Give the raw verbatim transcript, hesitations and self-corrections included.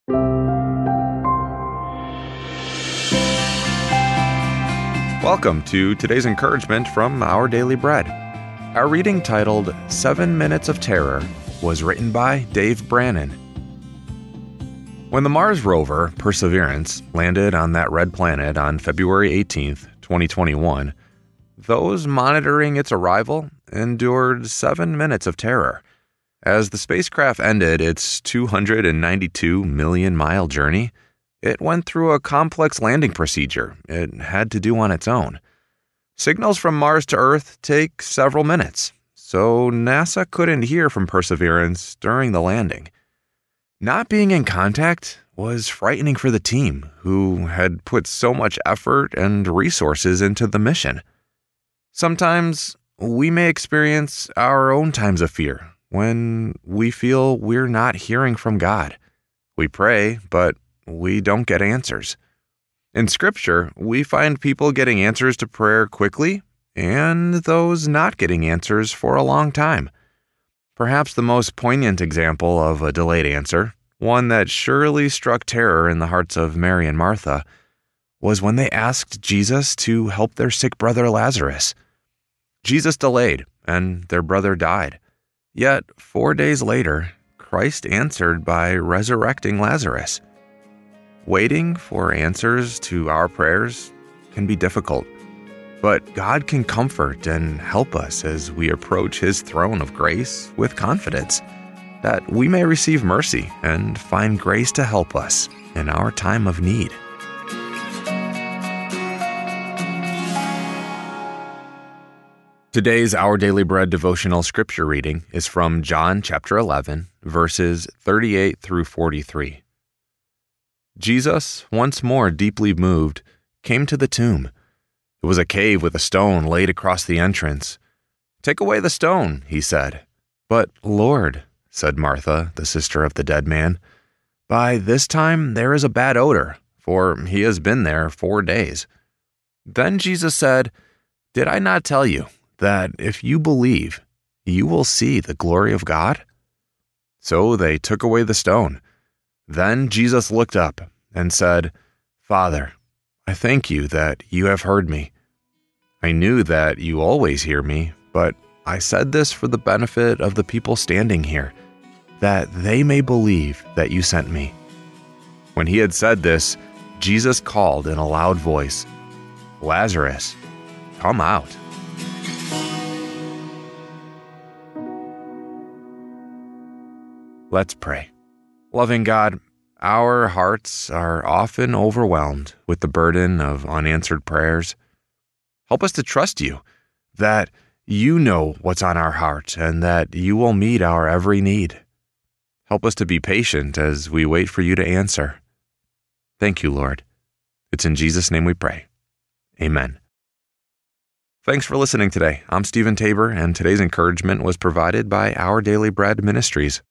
Welcome to today's encouragement from Our Daily Bread. Our reading, titled Seven Minutes of Terror, was written by Dave Brannon. When the Mars rover, Perseverance, landed on that red planet on February eighteenth, twenty twenty-one, those monitoring its arrival endured seven minutes of terror. As the spacecraft ended its two hundred ninety-two million mile journey, it went through a complex landing procedure it had to do on its own. Signals from Mars to Earth take several minutes, so NASA couldn't hear from Perseverance during the landing. Not being in contact was frightening for the team, who had put so much effort and resources into the mission. Sometimes we may experience our own times of fear when we feel we're not hearing from God. We pray, but we don't get answers. In Scripture, we find people getting answers to prayer quickly and those not getting answers for a long time. Perhaps the most poignant example of a delayed answer, one that surely struck terror in the hearts of Mary and Martha, was when they asked Jesus to help their sick brother Lazarus. Jesus delayed, and their brother died. Yet, four days later, Christ answered by resurrecting Lazarus. Waiting for answers to our prayers can be difficult, but God can comfort and help us as we approach His throne of grace with confidence, that we may receive mercy and find grace to help us in our time of need. Today's Our Daily Bread devotional scripture reading is from John chapter eleven, verses thirty-eight through forty-three. Jesus, once more deeply moved, came to the tomb. It was a cave with a stone laid across the entrance. "Take away the stone," he said. "But, Lord," said Martha, the sister of the dead man, "by this time there is a bad odor, for he has been there four days." Then Jesus said, "Did I not tell you that if you believe, you will see the glory of God?" So they took away the stone. Then Jesus looked up and said, "Father, I thank you that you have heard me. I knew that you always hear me, but I said this for the benefit of the people standing here, that they may believe that you sent me." When he had said this, Jesus called in a loud voice, "Lazarus, come out." Let's pray. Loving God, our hearts are often overwhelmed with the burden of unanswered prayers. Help us to trust you, that you know what's on our heart and that you will meet our every need. Help us to be patient as we wait for you to answer. Thank you, Lord. It's in Jesus' name we pray. Amen. Thanks for listening today. I'm Stephen Tabor, and today's encouragement was provided by Our Daily Bread Ministries.